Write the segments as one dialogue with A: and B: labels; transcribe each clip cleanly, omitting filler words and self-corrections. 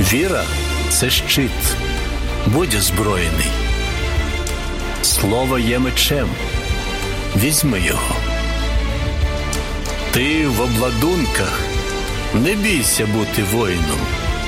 A: Віра – це щит. Будь озброєний. Слово є мечем. Візьми його. Ти в обладунках. Не бійся бути воїном.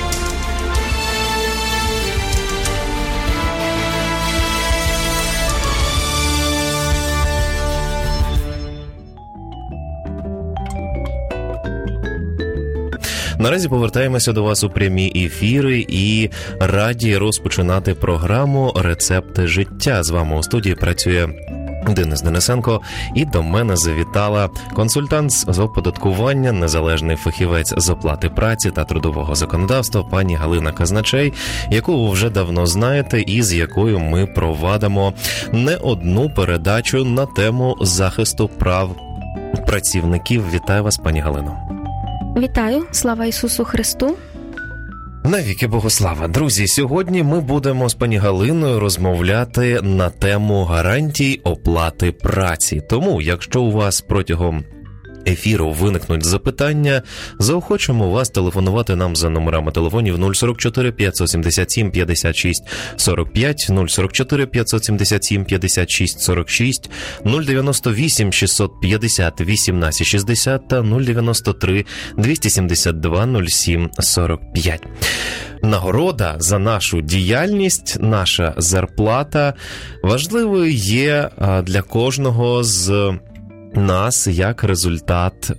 B: Наразі повертаємося до вас у прямі ефіри і раді розпочинати програму «Рецепти життя». З вами у студії працює Денис Денисенко, і до мене завітала консультант з оподаткування, незалежний фахівець з оплати праці та трудового законодавства пані Галина Казначей, яку ви вже давно знаєте і з якою ми провадимо не одну передачу на тему захисту прав працівників. Вітаю вас, пані Галино.
C: Вітаю, слава Ісусу Христу.
B: Навіки Богослава. Друзі, сьогодні ми будемо з пані Галиною розмовляти на тему гарантій оплати праці. Тому, якщо у вас протягом ефіру виникнуть запитання, заохочуємо вас телефонувати нам за номерами телефонів 044 577 56 45, 044 577 56 46, 098 650 18 60 та 093 272 07 45. Нагорода за нашу діяльність, наша зарплата важливою є для кожного з нас як результат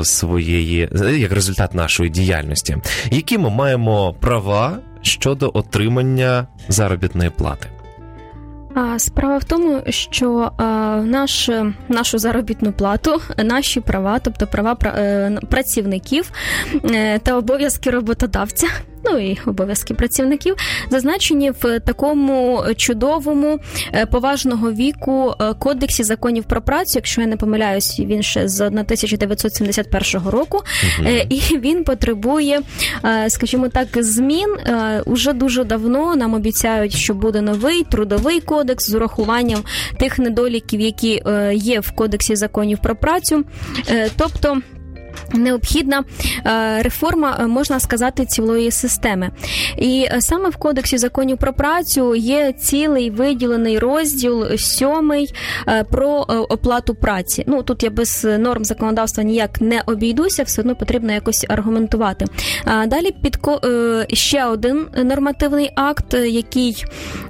B: як результат нашої діяльності. Які ми маємо права щодо отримання заробітної плати?
C: Справа в тому, що нашу заробітну плату, наші права, тобто права працівників та обов'язки роботодавця, ну і обов'язки працівників, зазначені в такому чудовому, поважного віку Кодексі законів про працю, якщо я не помиляюсь, він ще з 1971 року, і він потребує, скажімо так, змін. Уже дуже давно нам обіцяють, що буде новий трудовий кодекс з урахуванням тих недоліків, які є в Кодексі законів про працю, тобто необхідна реформа, можна сказати, цілої системи. І саме в Кодексі законів про працю є цілий виділений розділ 7 про оплату праці. Ну, тут я без норм законодавства ніяк не обійдуся, все одно потрібно якось аргументувати. Далі ще один нормативний акт, який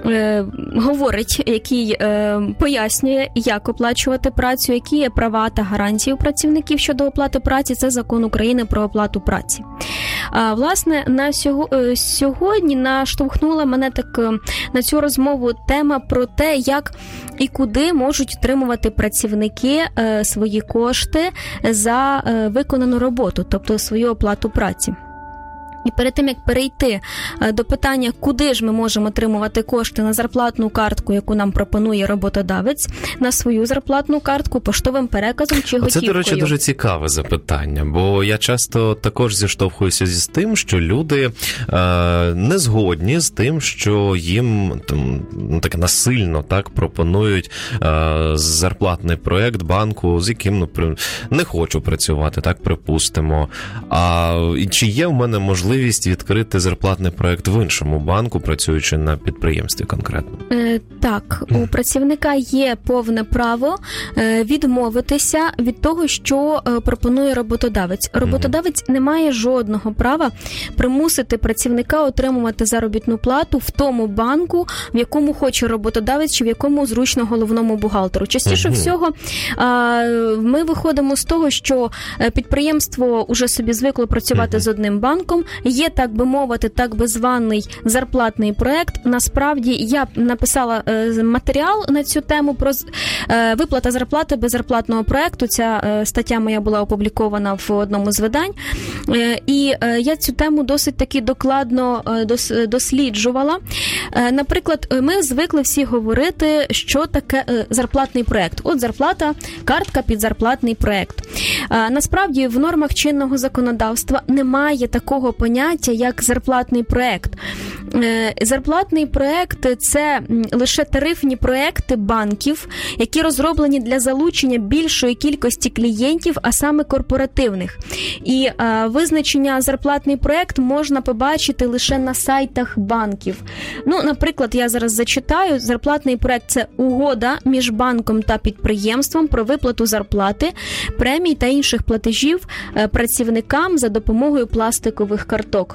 C: говорить, який пояснює, як оплачувати працю, які є права та гарантії у працівників щодо оплати праці. Це Закон України про оплату праці. Власне, сьогодні наштовхнула мене на цю розмову тема про те, як і куди можуть отримувати працівники свої кошти за виконану роботу, тобто свою оплату праці. І перед тим, як перейти до питання, куди ж ми можемо отримувати кошти на зарплатну картку, яку нам пропонує роботодавець, на свою зарплатну картку, поштовим переказом чи готівкою?
B: Це, до речі, дуже цікаве запитання, бо я часто також зіштовхуюся з тим, що люди не згодні з тим, що їм так насильно пропонують зарплатний проєкт банку, з яким не хочу працювати, так припустимо. Чи є в мене можливість відкрити зарплатний проєкт в іншому банку, працюючи на підприємстві конкретно?
C: Так, у працівника є повне право відмовитися від того, що пропонує роботодавець. Роботодавець не має жодного права примусити працівника отримувати заробітну плату в тому банку, в якому хоче роботодавець, чи в якому зручно головному бухгалтеру. Частіше всього ми виходимо з того, що підприємство уже собі звикло працювати з одним банком, є, так би мовити, так би званий зарплатний проект. Насправді, я написала матеріал на цю тему про виплата зарплати без зарплатного проекту. Ця стаття моя була опублікована в одному з видань. І я цю тему досить таки докладно досліджувала. Наприклад, ми звикли всі говорити, що таке зарплатний проект. От зарплата, картка під зарплатний проект. Насправді, в нормах чинного законодавства немає такого поняття, як зарплатний проект. Зарплатний проект – це лише лише тарифні проекти банків, які розроблені для залучення більшої кількості клієнтів, а саме корпоративних. І визначення зарплатний проект можна побачити лише на сайтах банків. Ну, наприклад, я зараз зачитаю. Зарплатний проект – це угода між банком та підприємством про виплату зарплати, премій та інших платежів працівникам за допомогою пластикових карток.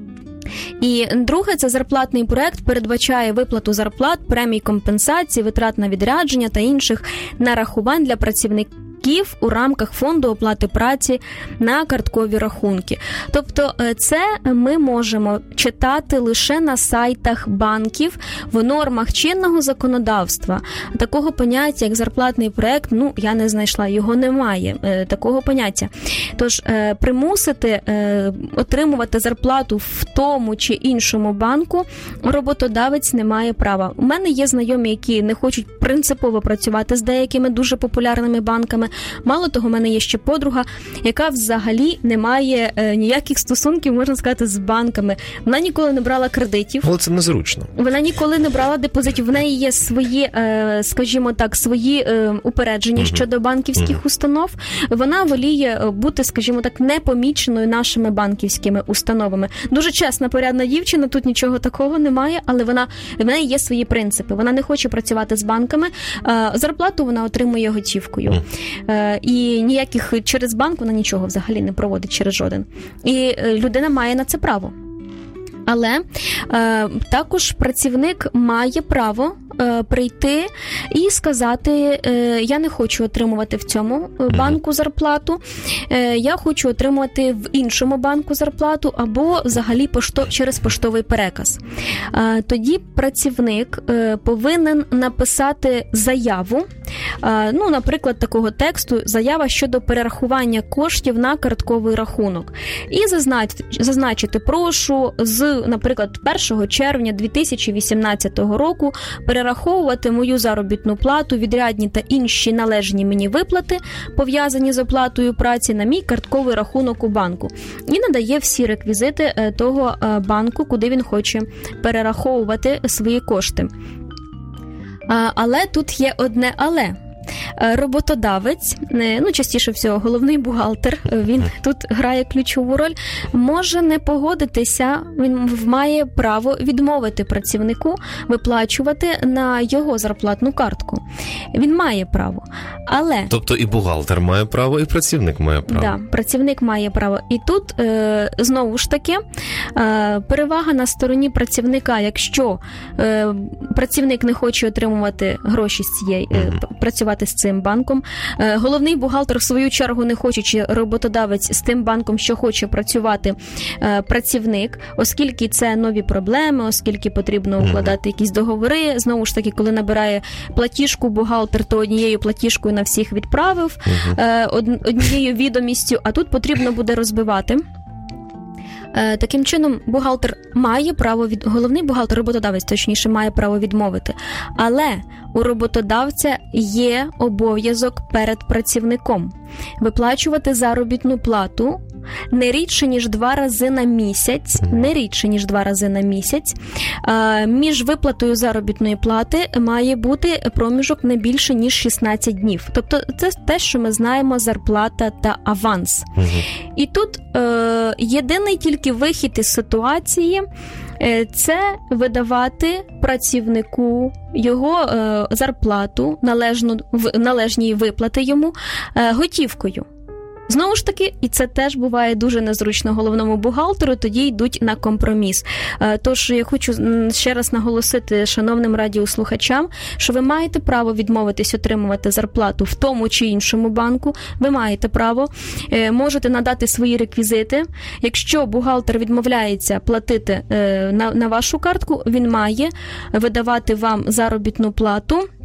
C: І друге, це зарплатний проект передбачає виплату зарплат, премій, компенсацій, витрат на відрядження та інших нарахувань для працівників у рамках фонду оплати праці на карткові рахунки. Тобто це ми можемо читати лише на сайтах банків в нормах чинного законодавства. Такого поняття, як зарплатний проект, я не знайшла, його немає, такого поняття. Тож примусити отримувати зарплату в тому чи іншому банку роботодавець не має права. У мене є знайомі, які не хочуть принципово працювати з деякими дуже популярними банками. Мало того, в мене є ще подруга, яка взагалі не має ніяких стосунків, можна сказати, з банками. Вона ніколи не брала кредитів.
B: Але це незручно.
C: Вона ніколи не брала депозитів. В неї є свої, скажімо так, свої упередження щодо банківських установ. Вона воліє бути, скажімо так, непоміченою нашими банківськими установами. Дуже чесна, порядна дівчина, тут нічого такого немає, але в неї є свої принципи. Вона не хоче працювати з банками, зарплату вона отримує готівкою. І ніяких через банк вона нічого взагалі не проводить через жоден. І людина має на це право. Але також працівник має право прийти і сказати: я не хочу отримувати в цьому банку зарплату, я хочу отримувати в іншому банку зарплату або взагалі через поштовий переказ. Тоді працівник повинен написати заяву, наприклад, такого тексту: заява щодо перерахування коштів на картковий рахунок. І зазначити: прошу наприклад, 1 червня 2018 року перераховувати мою заробітну плату, відрядні та інші належні мені виплати, пов'язані з оплатою праці, на мій картковий рахунок у банку. І надає всі реквізити того банку, куди він хоче перераховувати свої кошти. Але тут є одне «але». Роботодавець, частіше всього головний бухгалтер, він тут грає ключову роль, може не погодитися, він має право відмовити працівнику виплачувати на його зарплатну картку. Він має право, але...
B: Тобто і бухгалтер має право, і працівник має право.
C: Так, працівник має право. І тут, знову ж таки, перевага на стороні працівника. Якщо працівник не хоче отримувати гроші з цієї, працювати з цим банком, головний бухгалтер, в свою чергу, не хоче, чи роботодавець з тим банком, що хоче працювати працівник, оскільки це нові проблеми, оскільки потрібно укладати якісь договори. Знову ж таки, коли набирає платіжку бухгалтер, то однією платіжкою на всіх відправив, однією відомістю, а тут потрібно буде розбивати. Таким чином, бухгалтер має право, головний бухгалтер, роботодавець, точніше, має право відмовити. Але у роботодавця є обов'язок перед працівником виплачувати заробітну плату не рідше, ніж 2 рази на місяць. Між виплатою заробітної плати має бути проміжок не більше, ніж 16 днів. Тобто це те, що ми знаємо: зарплата та аванс. І тут єдиний тільки вихід із ситуації – це видавати працівнику його зарплату, належні виплати йому готівкою. Знову ж таки, і це теж буває дуже незручно головному бухгалтеру, тоді йдуть на компроміс. Тож я хочу ще раз наголосити шановним радіослухачам, що ви маєте право відмовитись отримувати зарплату в тому чи іншому банку, ви маєте право, можете надати свої реквізити. Якщо бухгалтер відмовляється платити на вашу картку, він має видавати вам заробітну плату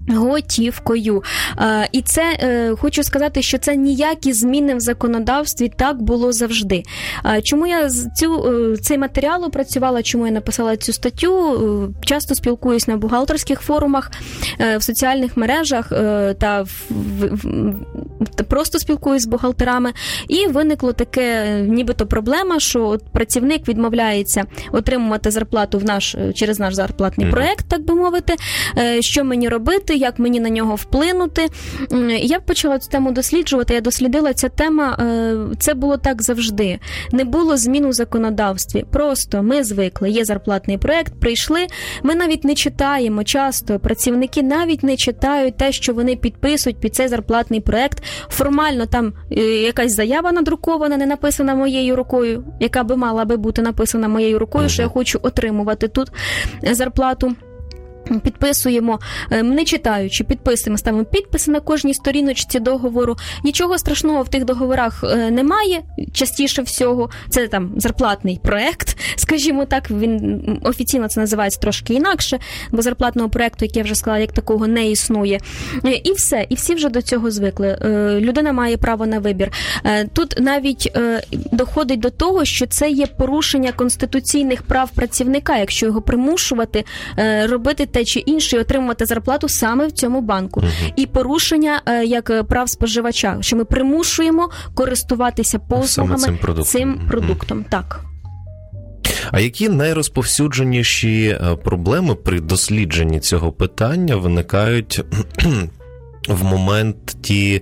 C: готівкою. І це, хочу сказати, що це ніякі зміни в законодавстві, так було завжди. Чому я цей матеріал опрацювала, чому я написала цю статтю? Часто спілкуюсь на бухгалтерських форумах, в соціальних мережах та просто спілкуюсь з бухгалтерами. І виникло таке, нібито проблема, що працівник відмовляється отримувати зарплату через наш зарплатний проєкт, так би мовити. Що мені робити? Як мені на нього вплинути. Я почала цю тему досліджувати, я дослідила цю тему, це було так завжди. Не було змін у законодавстві. Просто ми звикли, є зарплатний проєкт, прийшли, ми навіть не читаємо часто, працівники навіть не читають те, що вони підписують під цей зарплатний проєкт. Формально там якась заява надрукована, не написана моєю рукою, яка би мала би бути написана моєю рукою, що я хочу отримувати тут зарплату. Підписуємо, не читаючи, підписуємо, ставимо підписи на кожній сторіночці договору. Нічого страшного в тих договорах немає, частіше всього. Це там зарплатний проєкт, скажімо так, він офіційно це називається трошки інакше, бо зарплатного проєкту, як я вже сказала, як такого не існує. І все, і всі вже до цього звикли. Людина має право на вибір. Тут навіть доходить до того, що це є порушення конституційних прав працівника, якщо його примушувати робити те чи інше і отримувати зарплату саме в цьому банку. І порушення як прав споживача, що ми примушуємо користуватися послугами цим продуктом. Так.
B: А які найрозповсюдженіші проблеми при дослідженні цього питання виникають в моменті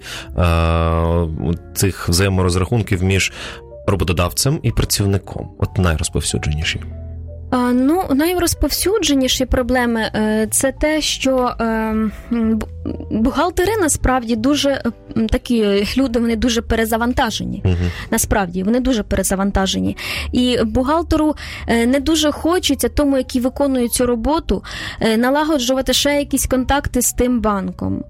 B: цих взаєморозрахунків між роботодавцем і працівником? От найрозповсюдженіші.
C: Найрозповсюдженіші проблеми – це те, що бухгалтери насправді дуже такі люди, вони дуже перезавантажені. Насправді, вони дуже перезавантажені. І бухгалтеру не дуже хочеться тому, який виконує цю роботу, налагоджувати ще якісь контакти з тим банком.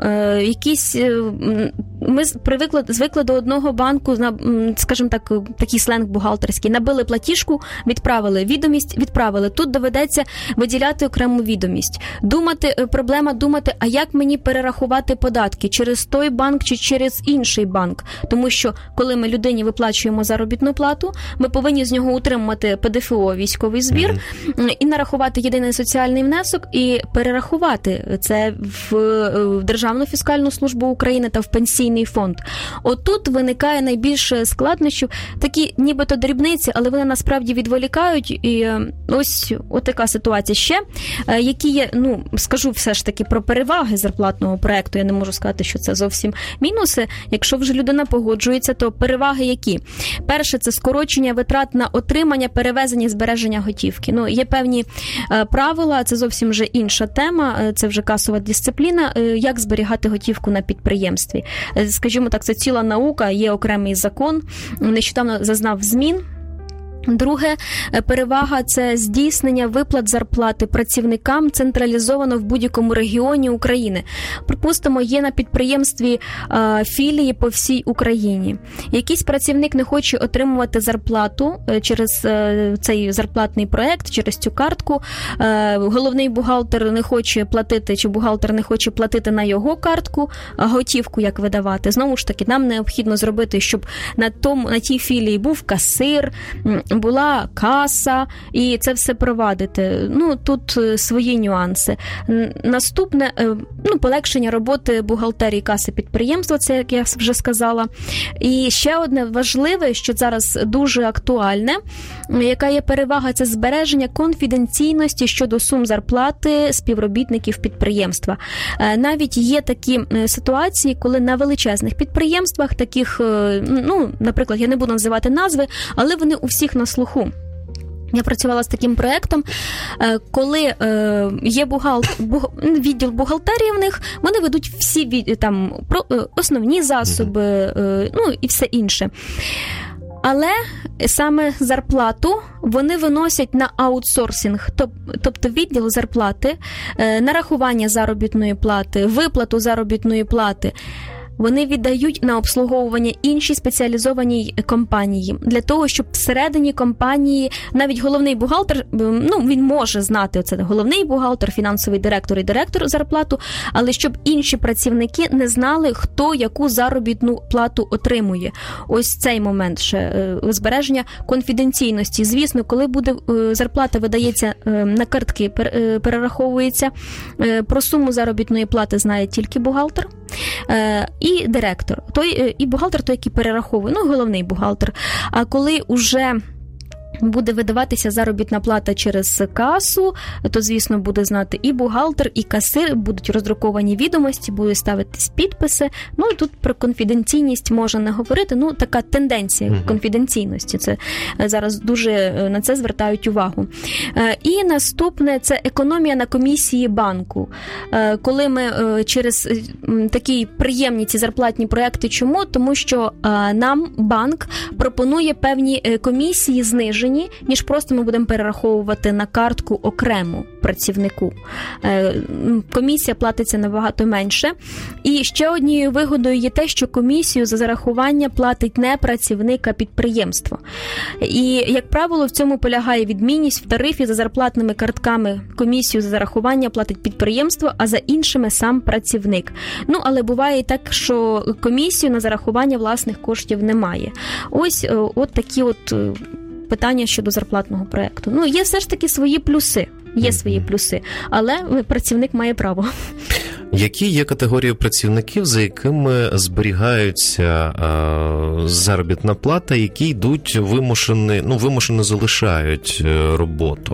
C: Ми звикли до одного банку, скажімо так, такий сленг бухгалтерський, набили платіжку, відправили відомість, відправили. Тут доведеться виділяти окрему відомість. Проблема думати, а як мені перерахувати податки, через той банк чи через інший банк. Тому що, коли ми людині виплачуємо заробітну плату, ми повинні з нього утримувати ПДФО, військовий збір, і нарахувати єдиний соціальний внесок, і перерахувати це в Державну фіскальну службу України та в пенсійний фонд. Отут виникає найбільше складнощів, такі нібито дрібниці, але вони насправді відволікають, і ось така ситуація ще. Які є, скажу все ж таки про переваги зарплатного проєкту, я не можу сказати, що це зовсім мінуси. Якщо вже людина погоджується, то переваги які? Перше, це скорочення витрат на отримання, перевезення і збереження готівки. Є певні правила, це зовсім вже інша тема, це вже касова дисципліна, як зберігати готівку на підприємстві. Скажімо так, це ціла наука, є окремий закон, нещодавно зазнав змін. Друге, перевага – це здійснення виплат зарплати працівникам централізовано в будь-якому регіоні України. Припустимо, є на підприємстві філії по всій Україні. Якийсь працівник не хоче отримувати зарплату через цей зарплатний проєкт, через цю картку. Головний бухгалтер не хоче платити, чи бухгалтер не хоче платити на його картку, готівку як видавати. Знову ж таки, нам необхідно зробити, щоб на тій філії був касир, була каса, і це все провадити. Тут свої нюанси. Наступне, полегшення роботи бухгалтерії каси підприємства, це, як я вже сказала. І ще одне важливе, що зараз дуже актуальне, яка є перевага, це збереження конфіденційності щодо сум зарплати співробітників підприємства. Навіть є такі ситуації, коли на величезних підприємствах, таких, наприклад, я не буду називати назви, але вони у всіх на слуху. Я працювала з таким проєктом, коли є відділ бухгалтерії в них, вони ведуть всі основні засоби, і все інше. Але саме зарплату вони виносять на аутсорсинг, тобто відділ зарплати, нарахування заробітної плати, виплату заробітної плати вони віддають на обслуговування іншій спеціалізованій компанії. Для того, щоб всередині компанії навіть головний бухгалтер, він може знати, оце головний бухгалтер, фінансовий директор і директор зарплату, але щоб інші працівники не знали, хто яку заробітну плату отримує. Ось цей момент ще збереження конфіденційності. Звісно, коли буде зарплата видається на картки, перераховується, про суму заробітної плати знає тільки бухгалтер і директор. І бухгалтер той, який перераховує, головний бухгалтер. А коли уже буде видаватися заробітна плата через касу, то, звісно, буде знати і бухгалтер, і касир, будуть роздруковані відомості, будуть ставитись підписи. І тут про конфіденційність можна не говорити, така тенденція конфіденційності. Це зараз дуже на це звертають увагу. І наступне – це економія на комісії банку. Коли ми через такі приємні ці зарплатні проекти, чому? Тому що нам банк пропонує певні комісії знижені, ніж просто ми будемо перераховувати на картку окрему працівнику. Комісія платиться набагато менше. І ще однією вигодою є те, що комісію за зарахування платить не працівник, а підприємство. І, як правило, в цьому полягає відмінність. В тарифі за зарплатними картками комісію за зарахування платить підприємство, а за іншими сам працівник. Але буває і так, що комісію на зарахування власних коштів немає. Ось такі питання щодо зарплатного проєкту. Є все ж таки свої плюси. Але працівник має право.
B: Які є категорії працівників, за якими зберігається заробітна плата, які йдуть вимушено залишають роботу?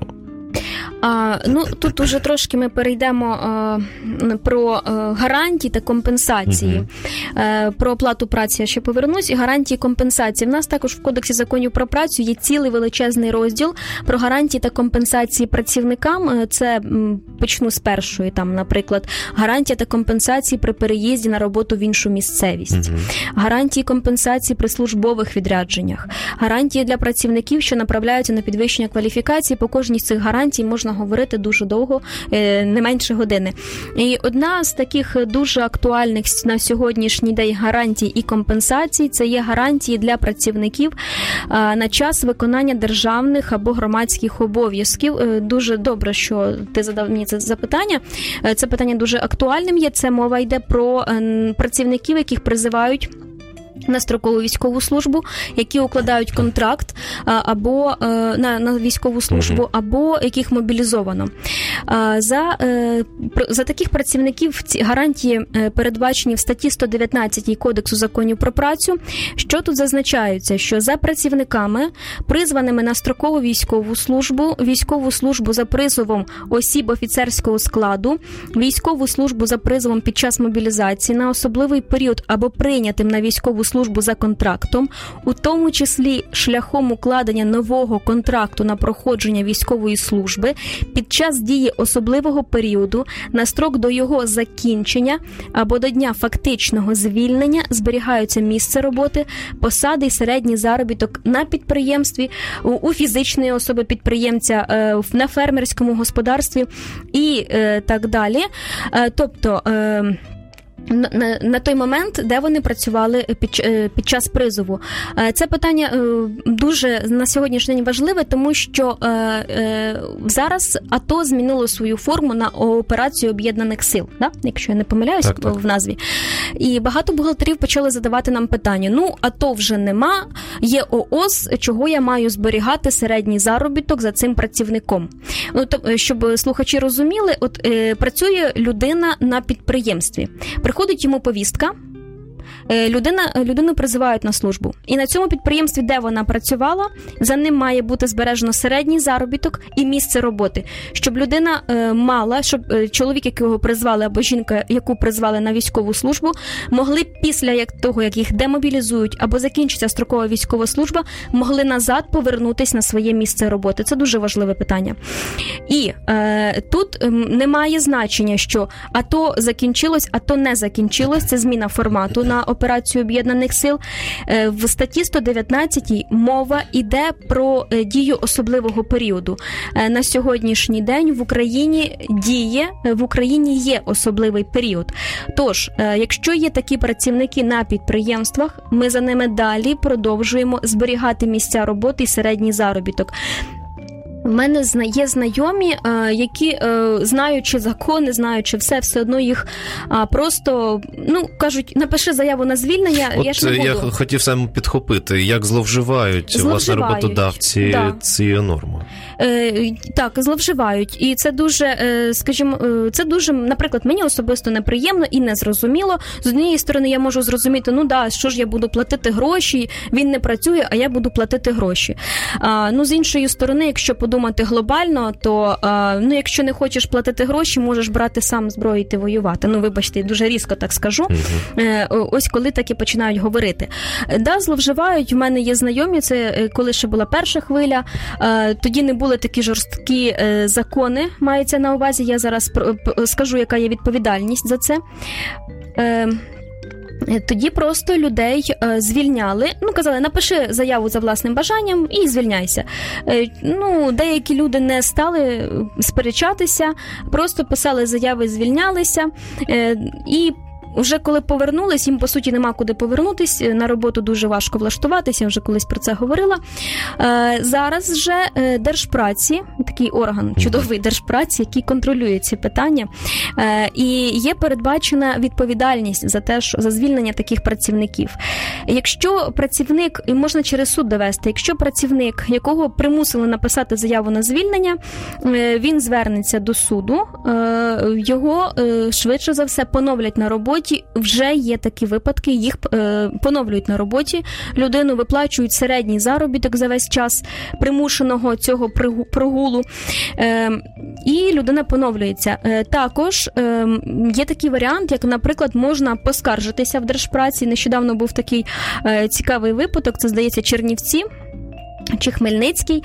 C: Тут уже трошки ми перейдемо про гарантії та компенсації. Про оплату праці я ще повернусь. І гарантії компенсації. В нас також в Кодексі законів про працю є цілий величезний розділ про гарантії та компенсації працівникам. Це почну з першої, наприклад, гарантія та компенсації при переїзді на роботу в іншу місцевість. Гарантії компенсації при службових відрядженнях. Гарантії для працівників, що направляються на підвищення кваліфікації. По кожній з цих гарантій можна говорити дуже довго, не менше години. І одна з таких дуже актуальних на сьогоднішній день гарантій і компенсацій – це є гарантії для працівників на час виконання державних або громадських обов'язків. Дуже добре, що ти задав мені це запитання. Це питання дуже актуальним є. Це мова йде про працівників, яких призивають на строкову військову службу, які укладають контракт або на військову службу, або яких мобілізовано. За таких працівників ці гарантії передбачені в статті 119 Кодексу законів про працю. Що тут зазначається? Що за працівниками, призваними на строкову військову службу за призовом осіб офіцерського складу, військову службу за призовом під час мобілізації на особливий період або прийнятим на військову службу за контрактом, у тому числі шляхом укладення нового контракту на проходження військової служби під час дії особливого періоду, на строк до його закінчення або до дня фактичного звільнення зберігаються місце роботи, посади і середній заробіток на підприємстві, у фізичної особи підприємця, на фермерському господарстві і так далі. Тобто на той момент, де вони працювали під час призову. Це питання дуже на сьогоднішній день важливе, тому що зараз АТО змінило свою форму на операцію об'єднаних сил, да? Якщо я не помиляюсь в назві. І багато бухгалтерів почали задавати нам питання, АТО вже нема, є ООС, чого я маю зберігати середній заробіток за цим працівником? Щоб слухачі розуміли, працює людина на підприємстві. Приходить йому повістка, людину призивають на службу. І на цьому підприємстві, де вона працювала, за ним має бути збережено середній заробіток і місце роботи. Щоб людина мала, щоб чоловік, якого призвали, або жінка, яку призвали на військову службу, могли після того, як їх демобілізують, або закінчиться строкова військова служба, могли назад повернутися на своє місце роботи. Це дуже важливе питання. І тут немає значення, що АТО закінчилось, АТО не закінчилось. Це зміна формату на операцію Об'єднаних сил, в статті 119 мова йде про дію особливого періоду. На сьогоднішній день в Україні є особливий період. Тож, якщо є такі працівники на підприємствах, ми за ними далі продовжуємо зберігати місця роботи і середній заробіток. В мене є знайомі, які, знаючи закони, знаючи все одно їх просто, кажуть, напиши заяву на звільнення, я ж не буду.
B: Я хотів саме підхопити, як зловживають власне роботодавці цією нормою.
C: Так, зловживають. І це дуже, скажімо, наприклад, мені особисто неприємно і незрозуміло. З однієї сторони, я можу зрозуміти, що ж я буду платити гроші, він не працює, а я буду платити гроші. З іншої сторони, якщо подумати глобально, то, якщо не хочеш платити гроші, можеш брати сам зброю і йти воювати. Вибачте, дуже різко так скажу. Ось коли таки починають говорити. Да, зловживають, в мене є знайомі, це коли ще була перша хвиля, тоді не були такі жорсткі закони, мається на увазі, я зараз скажу, яка є відповідальність за це. Тоді просто людей звільняли, казали, напиши заяву за власним бажанням і звільняйся. Деякі люди не стали сперечатися, просто писали заяви, звільнялися, і вже коли повернулись, їм, по суті, нема куди повернутися, на роботу дуже важко влаштуватися, я вже колись про це говорила. Зараз вже Держпраці, такий орган, чудовий Держпраці, який контролює ці питання, і є передбачена відповідальність за звільнення таких працівників. Якщо працівник, і можна через суд довести, якщо працівник, якого примусили написати заяву на звільнення, він звернеться до суду, його швидше за все поновлять на роботі. Вже є такі випадки, їх поновлюють на роботі, людину виплачують середній заробіток за весь час примушеного цього прогулу, і людина поновлюється. Також є такий варіант, як, наприклад, можна поскаржитися в Держпраці. Нещодавно був такий цікавий випадок, це, здається, Чернівці чи Хмельницький.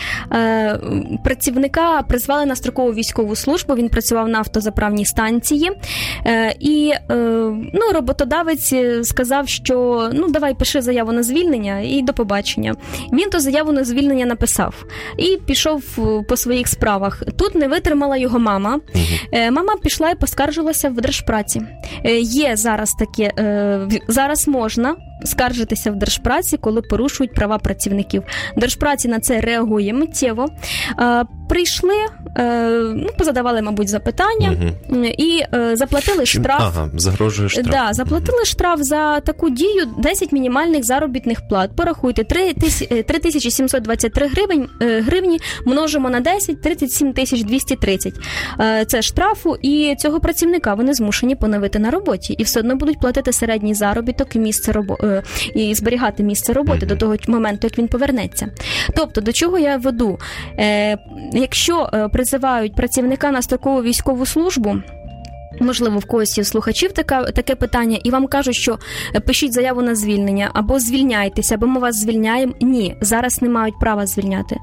C: Працівника призвали на строкову військову службу, він працював на автозаправній станції, і роботодавець сказав, що давай пиши заяву на звільнення і до побачення. Він ту заяву на звільнення написав і пішов по своїх справах. Тут не витримала його мама. Мама пішла і поскаржилася в Держпраці. Є зараз таке, зараз можна скаржитися в Держпраці, коли порушують права працівників. Держпраці на це реагує миттєво. Прийшли, позадавали, мабуть, запитання і заплатили штраф.
B: Загрожує штраф.
C: Да, заплатили штраф за таку дію 10 мінімальних заробітних плат. Порахуйте, 3723 гривні множимо на 10, 37 230. Це штрафу, і цього працівника вони змушені поновити на роботі. І все одно будуть платити середній заробіток і зберігати місце роботи до того моменту, як він повернеться. Тобто, до чого я веду? Якщо призивають працівника на строкову військову службу, можливо, в когось є слухачів таке питання, і вам кажуть, що пишіть заяву на звільнення, або звільняйтеся, або ми вас звільняємо. Ні, зараз не мають права звільняти.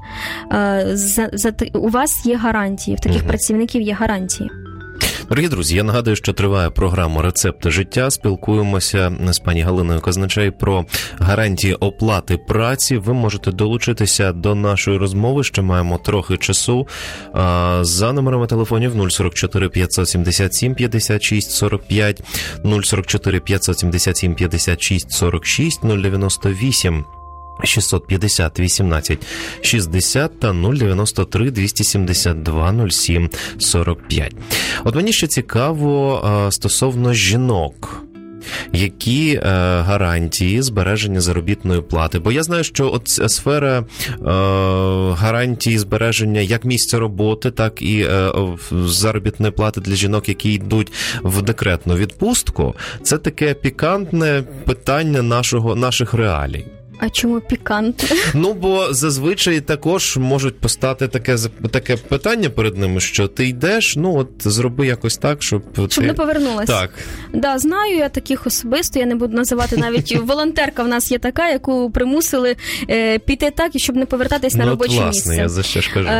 C: У вас є гарантії, в таких працівників є гарантії.
B: Дорогі друзі, я нагадую, що триває програма «Рецепти життя». Спілкуємося з пані Галиною Казначей про гарантії оплати праці. Ви можете долучитися до нашої розмови, ще маємо трохи часу. За номерами телефонів 044 577 56 45, 044 577 56 46, 098 650 18 60 та 093 272 07 45. От мені ще цікаво стосовно жінок. Які гарантії збереження заробітної плати? Бо я знаю, що от сфера гарантії збереження як місця роботи, так і заробітної плати для жінок, які йдуть в декретну відпустку, це таке пікантне питання наших реалій.
C: А чому пікантне?
B: Ну, бо зазвичай також можуть постати таке питання перед ними, що ти йдеш, ну, от зроби якось так, щоб
C: не повернулася.
B: Так.
C: Да, знаю я таких особисто, я не буду називати навіть, волонтерка в нас є така, яку примусили піти так, щоб не повертатись на робоче місце.
B: Власне, я за що ж кажу.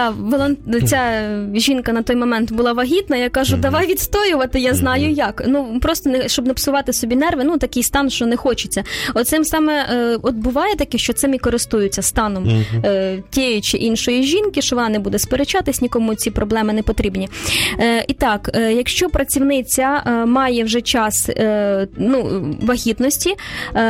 C: Ця жінка на той момент була вагітна, я кажу, давай відстоювати, я знаю як. Ну, просто щоб не псувати собі нерви, ну, такий стан, що не хочеться. Оцим саме, от буває таке, що цим і користуються станом тієї чи іншої жінки, що вона не буде сперечатись, нікому ці проблеми не потрібні. І так, якщо працівниця має вже час вагітності,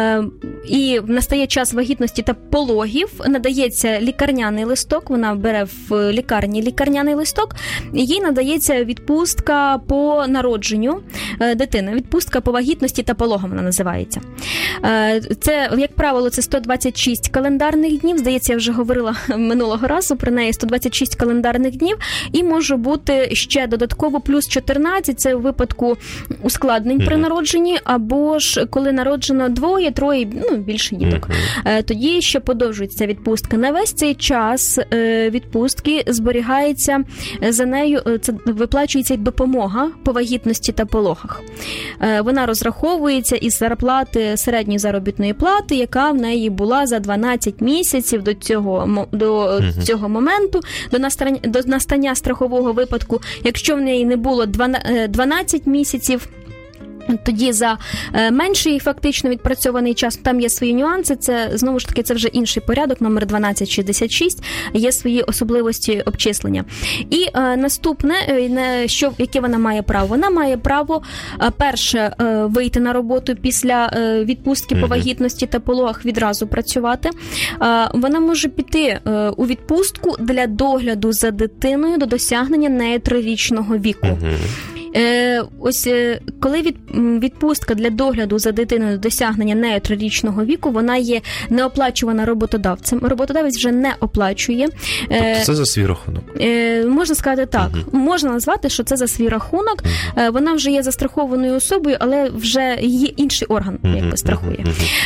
C: і настає час вагітності та пологів, надається лікарняний листок, вона бере в лікарні лікарняний листок, і їй надається відпустка по народженню дитини, відпустка по вагітності та пологам вона називається. Це, як правило, це 126 календарних днів, здається, я вже говорила минулого разу про неї, 126 календарних днів, і може бути ще додатково плюс 14, це у випадку ускладнень при народженні, або ж коли народжено 2, 3, більше діток. Тоді ще подовжується відпустка. На весь цей час відпустки зберігається за нею, це виплачується й допомога по вагітності та пологах. Вона розраховується із зарплати, середньої заробітної плати, яка в неї була за 12 місяців до цього моменту, до настання страхового випадку. Якщо в неї не було 12 місяців, тоді за менший фактично відпрацьований час, там є свої нюанси, це, знову ж таки, це вже інший порядок, номер 1266, є свої особливості обчислення. І наступне, яке вона має право? Вона має право, перше, вийти на роботу після відпустки по вагітності та пологах, відразу працювати. Вона може піти у відпустку для догляду за дитиною до досягнення нею 3-річного віку. Ось коли відпустка для догляду за дитиною до досягнення нею 3-річного віку, вона є неоплачувана роботодавцем. Роботодавець вже не оплачує.
B: Тобто це за свій рахунок?
C: Можна сказати так. Можна назвати, що це за свій рахунок. Вона вже є застрахованою особою, але вже її інший орган якби страхує.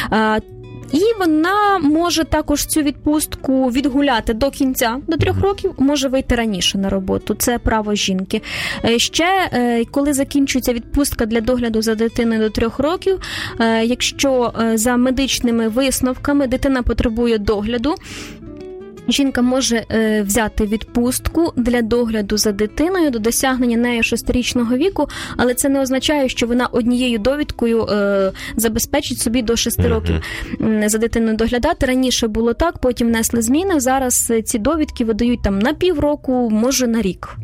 C: І вона може також цю відпустку відгуляти до кінця, до 3 років, може вийти раніше на роботу. Це право жінки. Ще, коли закінчується відпустка для догляду за дитиною до 3 років, якщо за медичними висновками дитина потребує догляду, жінка може взяти відпустку для догляду за дитиною до досягнення нею 6-річного віку, але це не означає, що вона однією довідкою забезпечить собі до 6 років за дитиною доглядати. Раніше було так, потім внесли зміни, зараз ці довідки видають там на півроку, може на рік.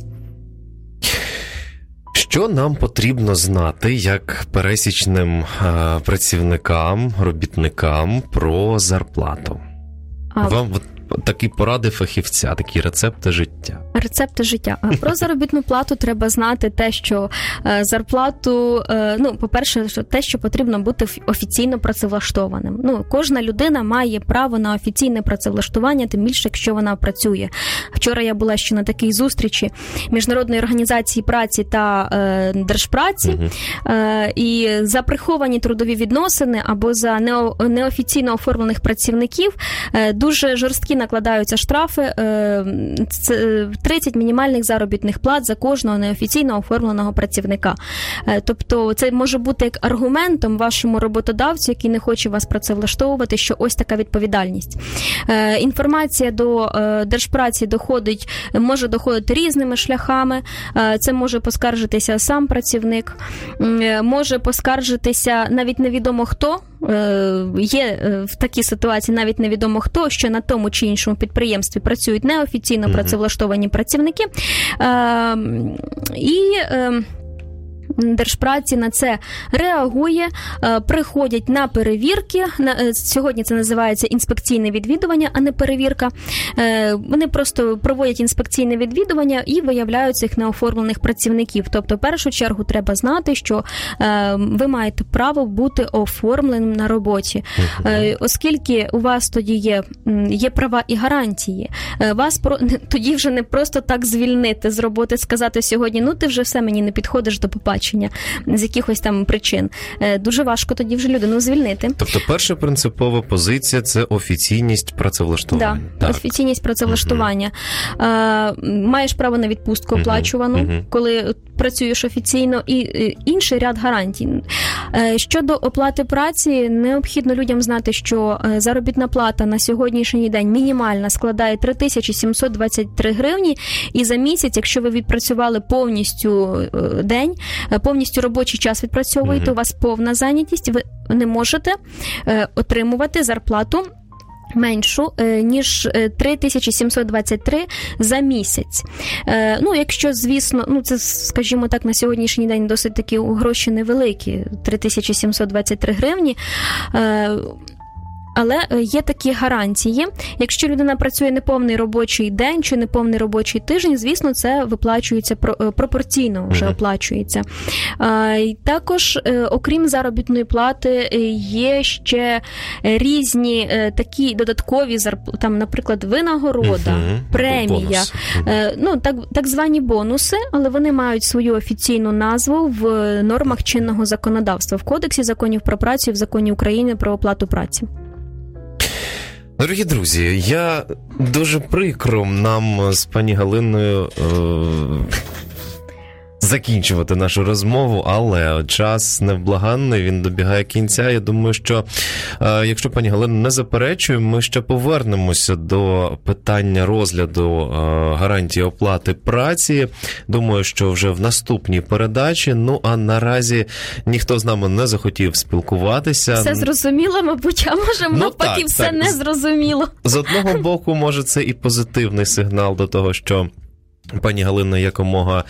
B: Що нам потрібно знати, як пересічним працівникам, робітникам про зарплату? Вам такі поради фахівця, такі рецепти життя.
C: Рецепти життя. Про заробітну плату треба знати те, що зарплату, по-перше, те, що потрібно бути офіційно працевлаштованим. Кожна людина має право на офіційне працевлаштування, тим більше, якщо вона працює. Вчора я була ще на такій зустрічі Міжнародної організації праці та Держпраці, і за приховані трудові відносини або за неофіційно оформлених працівників дуже жорсткі накладаються штрафи, 30 мінімальних заробітних плат за кожного неофіційно оформленого працівника. Тобто це може бути як аргументом вашому роботодавцю, який не хоче вас працевлаштовувати, що ось така відповідальність. Інформація до Держпраці може доходити різними шляхами. Це може поскаржитися сам працівник, може поскаржитися навіть невідомо хто. Є в такій ситуації навіть невідомо хто, що на тому чи іншому підприємстві працюють неофіційно працевлаштовані працівники. Держпраці на це реагує, приходять на перевірки. Сьогодні це називається інспекційне відвідування, а не перевірка. Вони просто проводять інспекційне відвідування і виявляють цих неоформлених працівників. Тобто, в першу чергу, треба знати, що ви маєте право бути оформленим на роботі. Оскільки у вас тоді є права і гарантії, вас тоді вже не просто так звільнити з роботи, сказати сьогодні, ти вже все, мені не підходиш, до побачення. призначення з якихось там причин, дуже важко тоді вже людину звільнити.
B: Тобто перша принципова позиція – це офіційність працевлаштування.
C: Так, офіційність працевлаштування. Маєш право на відпустку оплачувану, коли працюєш офіційно, і інший ряд гарантій. Щодо оплати праці, необхідно людям знати, що заробітна плата на сьогоднішній день мінімальна складає 3723 гривні, і за місяць, якщо ви відпрацювали повністю день, повністю робочий час відпрацьовуєте, у вас повна зайнятість, ви не можете отримувати зарплату меншу, ніж 3723 за місяць. Якщо, звісно, це, скажімо так, на сьогоднішній день досить такі гроші невеликі, 3723 гривні, але є такі гарантії. Якщо людина працює неповний робочий день чи неповний робочий тиждень, звісно, це виплачується пропорційно, вже оплачується. Також, окрім заробітної плати, є ще різні такі додаткові зарплати, там, наприклад, винагорода, премія, так звані бонуси, але вони мають свою офіційну назву в нормах чинного законодавства, в Кодексі законів про працю і в Законі України про оплату праці.
B: Дорогі друзі, я дуже прикро нам з пані Галиною закінчувати нашу розмову, але час невблаганний, він добігає кінця. Я думаю, що якщо пані Галина не заперечує, ми ще повернемося до питання розгляду гарантії оплати праці. Думаю, що вже в наступній передачі. А наразі ніхто з нами не захотів спілкуватися.
C: Все зрозуміло, мабуть, а може навпаки все не зрозуміло.
B: З одного боку, може, це і позитивний сигнал до того, що пані Галина якомога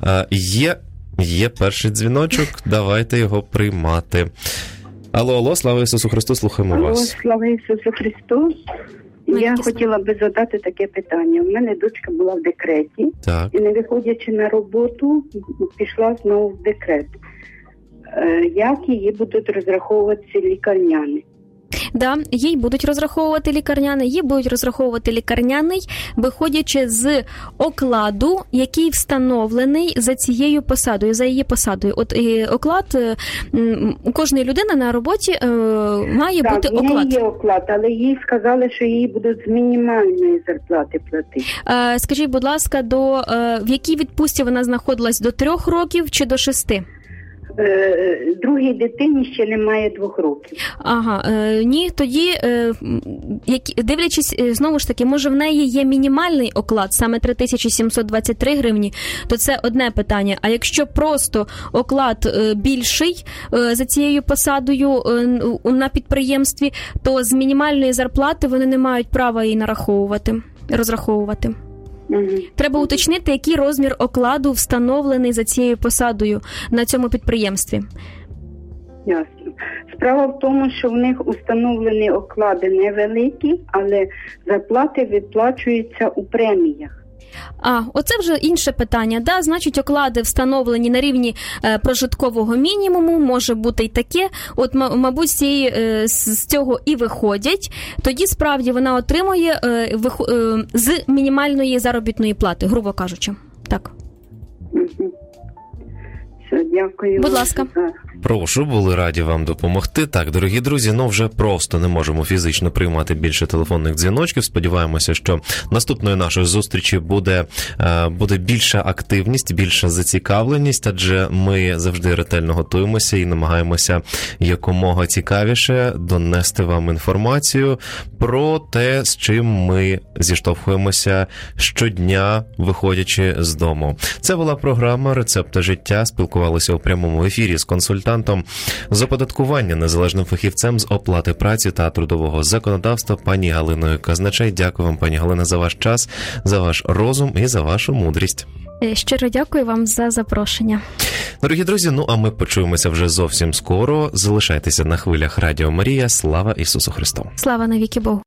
B: є перший дзвіночок, давайте його приймати. Алло, слава Ісусу Христу, слухаємо вас.
D: Слава Ісусу Христу. Я хотіла би задати таке питання. У мене дочка була в декреті, і не виходячи на роботу, пішла знову в декрет. Як її будуть розраховуватися лікарняні?
C: Да, їй будуть розраховувати лікарняний, виходячи з окладу, який встановлений за цією посадою, за її посадою. От оклад у кожної людини на роботі має бути оклад. Так, в неї
D: є оклад, але їй сказали, що її будуть з мінімальної зарплати платити.
C: Скажіть, будь ласка, в якій відпустці вона знаходилась, до 3 років чи до 6?
D: Другій дитині ще немає 2 років.
C: Ні, тоді, дивлячись, знову ж таки, може в неї є мінімальний оклад, саме 3723 гривні, то це одне питання. А якщо просто оклад більший за цією посадою на підприємстві, то з мінімальної зарплати вони не мають права її розраховувати. Треба уточнити, який розмір окладу встановлений за цією посадою на цьому підприємстві.
D: Ясно. Справа в тому, що в них установлені оклади невеликі, але зарплати виплачуються у преміях.
C: Оце вже інше питання. Да, значить, оклади встановлені на рівні прожиткового мінімуму, може бути й таке. От, мабуть, з цього і виходять. Тоді, справді, вона отримує з мінімальної заробітної плати, грубо кажучи. Так.
D: Все, дякую.
C: Будь ласка.
B: Прошу, були раді вам допомогти. Так, дорогі друзі, вже просто не можемо фізично приймати більше телефонних дзвіночків. Сподіваємося, що наступної нашої зустрічі буде більша активність, більша зацікавленість, адже ми завжди ретельно готуємося і намагаємося якомога цікавіше донести вам інформацію про те, з чим ми зіштовхуємося щодня, виходячи з дому. Це була програма «Рецепти життя». Спілкувалися у прямому ефірі з консультантом з оподаткування, незалежним фахівцем з оплати праці та трудового законодавства пані Галиною Казначей. Дякую вам, пані Галина, за ваш час, за ваш розум і за вашу мудрість.
C: Щиро дякую вам за запрошення.
B: Дорогі друзі, а ми почуємося вже зовсім скоро. Залишайтеся на хвилях Радіо Марія. Слава Ісусу Христу!
C: Слава навіки Богу!